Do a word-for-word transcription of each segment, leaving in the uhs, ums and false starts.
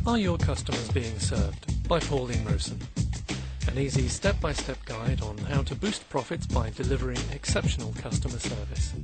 Are your customers being served? By Pauline Rosen. An easy step-by-step guide on how to boost profits by delivering exceptional customer service.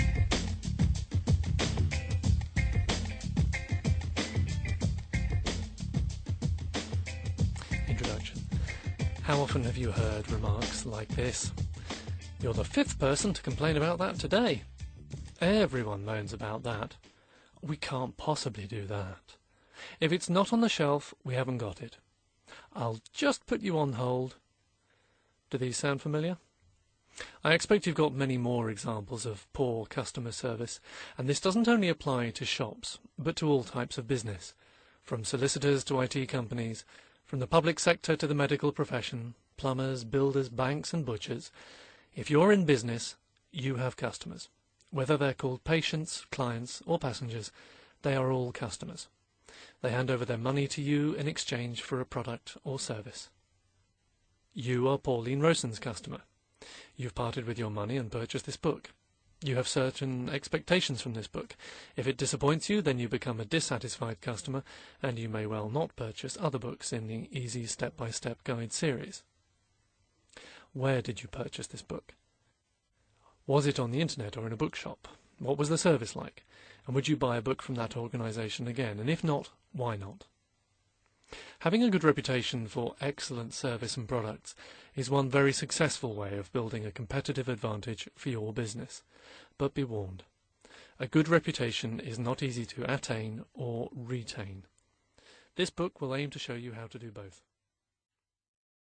Introduction. How often have you heard remarks like this? You're the fifth person to complain about that today. Everyone moans about that. We can't possibly do that. If it's not on the shelf, we haven't got it. I'll just put you on hold. Do these sound familiar? I expect you've got many more examples of poor customer service, and this doesn't only apply to shops, but to all types of business, from solicitors to I T companies, from the public sector to the medical profession, plumbers, builders, banks and butchers. If you're in business, you have customers. Whether they're called patients, clients or passengers, they are all customers. They hand over their money to you in exchange for a product or service. You are Pauline Rosen's customer. You've parted with your money and purchased this book. You have certain expectations from this book. If it disappoints you, then you become a dissatisfied customer, and you may well not purchase other books in the Easy Step-by-Step Guide series. Where did you purchase this book? Was it on the internet or in a bookshop? What was the service like? And would you buy a book from that organisation again? And if not, why not? Having a good reputation for excellent service and products is one very successful way of building a competitive advantage for your business. But be warned, a good reputation is not easy to attain or retain. This book will aim to show you how to do both.